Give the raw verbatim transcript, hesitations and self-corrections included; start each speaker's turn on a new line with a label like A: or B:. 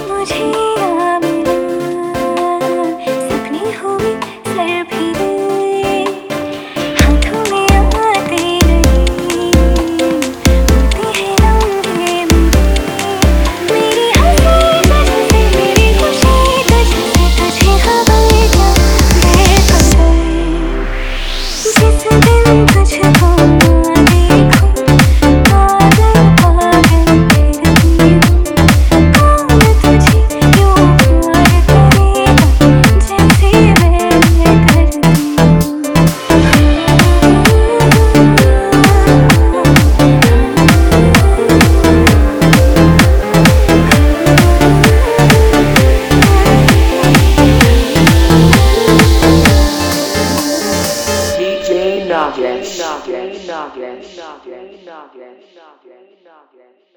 A: मुझे आ मिला, सपने हुए सर फिरे, हाथों में आते नहीं, होते हैं लम्हे मेरे, मेरी हंसी तुझसे, मेरी खुशी तुझसे, तुझे हवाएं क्या बेखबर। जिस दिन तुझको ना देखूं, पागल पागल फिरती हूँ। कौन तुझे यूं प्यार करेगा, जैसे मैं करती
B: D J Nagesh, Nagesh, Nagesh, Nagesh, Nagesh, Nagesh, Nagesh.